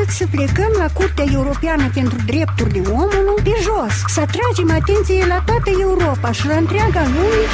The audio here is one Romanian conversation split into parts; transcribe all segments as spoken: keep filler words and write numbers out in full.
Haideți să plecăm la Curtea Europeană pentru Drepturile Omului de jos, să atragem atenție la toată Europa și la întreaga lume.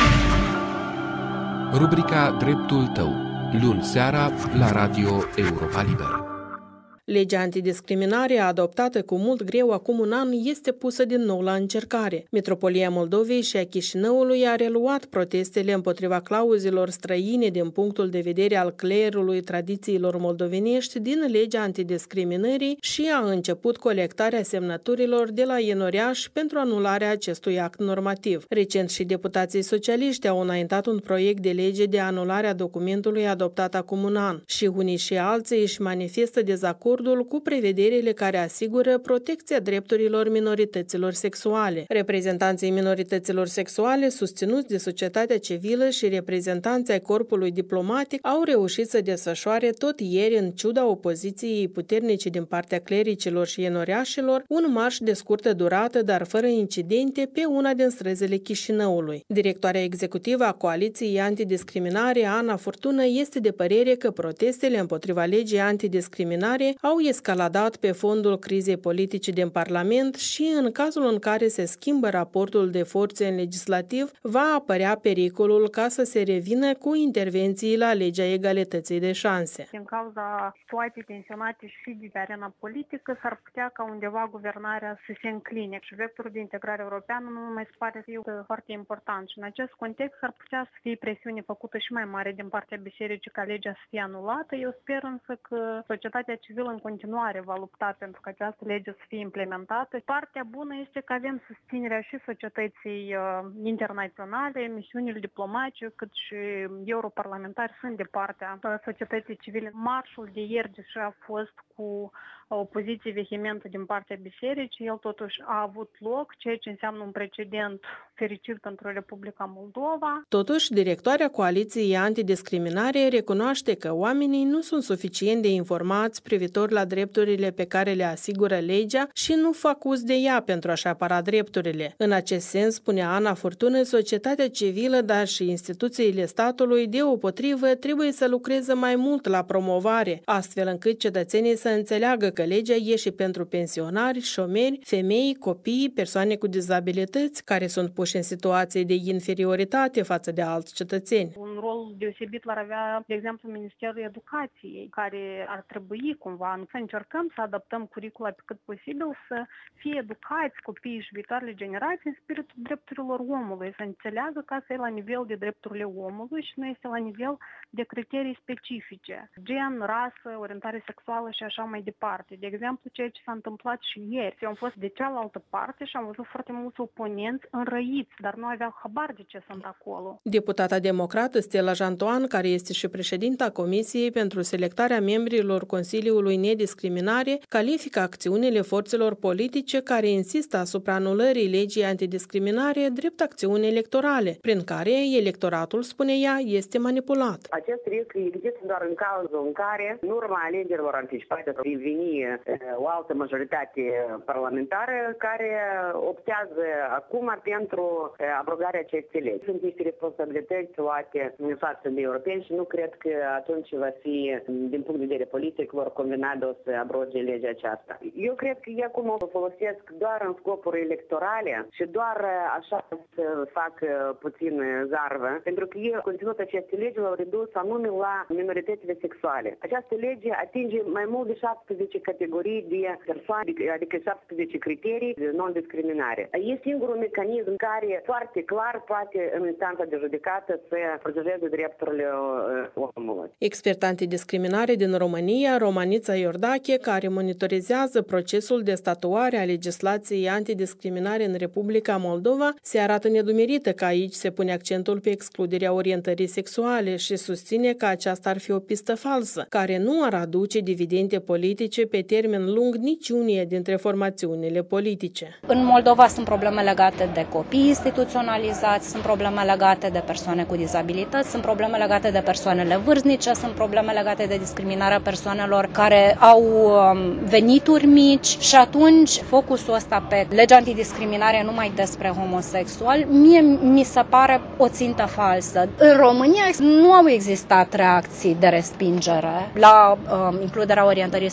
Rubrica Dreptul tău, luni seara la Radio Europa Liberă. Legea antidiscriminare, adoptată cu mult greu acum un an, este pusă din nou la încercare. Metropolia Moldovei și a Chișinăului a reluat protestele împotriva clauzelor străine din punctul de vedere al clerului tradițiilor moldovenești din legea antidiscriminării și a început colectarea semnăturilor de la Ienoriaș pentru anularea acestui act normativ. Recent și deputații socialiști au înaintat un proiect de lege de anulare a documentului adoptat acum un an. Și unii și alții își manifestă dezacord cu prevederile care asigură protecția drepturilor minorităților sexuale. Reprezentanții minorităților sexuale, susținuți de societatea civilă și reprezentanții ai corpului diplomatic, au reușit să desfășoare tot ieri, în ciuda opoziției puternice din partea clericilor și ienoriașilor, un marș de scurtă durată, dar fără incidente, pe una din străzile Chișinăului. Directoarea executivă a Coaliției Antidiscriminare, Ana Furtună, este de părere că protestele împotriva legii antidiscriminare au escaladat pe fondul crizei politice din Parlament și, în cazul în care se schimbă raportul de forțe în legislativ, va apărea pericolul ca să se revină cu intervenții la legea egalității de șanse. Din cauza situației tensionate și de arena politică, s-ar putea ca undeva guvernarea să se încline și vectorul de integrare europeană nu mai se pare să fie foarte important. Și în acest context s-ar putea să fie presiune făcută și mai mare din partea bisericii ca legea să fie anulată. Eu sper însă că societatea civilă în continuare va lupta pentru ca această lege să fie implementată. Partea bună este că avem susținerea și societății uh, internaționale, misiunile diplomatice, cât și europarlamentari sunt de partea uh, societății civile. Marșul de ieri, deși a fost cu o poziție vehementă din partea bisericii, el totuși a avut loc, ceea ce înseamnă un precedent fericit pentru Republica Moldova. Totuși, directoarea Coaliției Antidiscriminare recunoaște că oamenii nu sunt suficient de informați privitor la drepturile pe care le asigură legea și nu fac uz de ea pentru a-și apăra drepturile. În acest sens, spune Ana Furtună, societatea civilă, dar și instituțiile statului, deopotrivă, trebuie să lucreze mai mult la promovare, astfel încât cetățenii să înțeleagă că legea e și pentru pensionari, șomeri, femei, copii, persoane cu dizabilități, care sunt puși în situații de inferioritate față de alți cetățeni. Un rol deosebit l-ar avea, de exemplu, Ministerul Educației, care ar trebui cumva să încercăm să adaptăm curicula pe cât posibil, să fie educați copiii și viitoarele generații în spiritul drepturilor omului, să înțeleagă că asta e la nivel de drepturile omului și nu este la nivel de criterii specifice, gen, rasă, orientare sexuală și așa mai departe. De exemplu, ceea ce s-a întâmplat și ieri. Eu am fost de cealaltă parte și am văzut foarte mulți oponenți înrăiți, dar nu aveau habar de ce sunt acolo. Deputata democrată Stella Jantoan, care este și președinta Comisiei pentru selectarea membrilor Consiliului Nediscriminare, califică acțiunile forțelor politice care insistă asupra anulării legii antidiscriminare drept acțiuni electorale, prin care electoratul, spune ea, este manipulat. Acest risc există doar în cazul în care, în urma alegerilor anticipate, va veni o altă majoritate parlamentară care optează acum pentru abrogarea acestei legi. Sunt niște responsabilități luate în față de europeni și nu cred că atunci va fi, din punct de vedere politic, vor convena de o să abroge legea aceasta. Eu cred că ei acum o folosesc doar în scopuri electorale și doar așa să fac puțin zarvă, pentru că ei, conținut aceste legi, l-au redus anume la minoritățile sexuale. Această lege atinge mai mult de șaptesprezece categorii de persoane, adică șaptesprezece criterii de non-discriminare. E singurul mecanism care foarte clar poate în instanța de judecată să protejeze drepturile omului. Expert antidiscriminare din România, Romanița Iordache, care monitorizează procesul de statuare a legislației antidiscriminare în Republica Moldova, se arată nedumerită că aici se pune accentul pe excluderea orientării sexuale și susține că aceasta ar fi o pistă falsă, care nu ar aduce dividende politice pe termen lung niciunie dintre formațiunile politice. În Moldova sunt probleme legate de copii instituționalizați, sunt probleme legate de persoane cu dizabilități, sunt probleme legate de persoanele vârstnice, sunt probleme legate de discriminarea persoanelor care au venituri mici și atunci focusul ăsta pe legea antidiscriminare numai despre homosexual, mie mi se pare o țintă falsă. În România nu au existat reacții de respingere la um, includerea orientării sexuale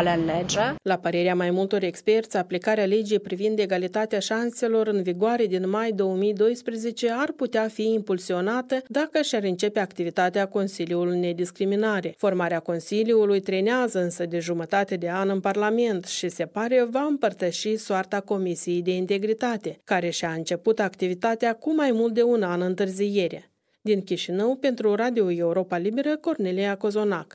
prevăzutele în lege. La părerea mai multor experți, aplicarea legii privind egalitatea șanselor în vigoare din mai două mii doisprezece ar putea fi impulsionată dacă și-ar începe activitatea Consiliului Nediscriminare. Formarea Consiliului trenează însă de jumătate de an în Parlament și se pare va împărtăși soarta Comisiei de Integritate, care și-a început activitatea cu mai mult de un an întârziere. Din Chișinău, pentru Radio Europa Liberă, Cornelia Cozonac.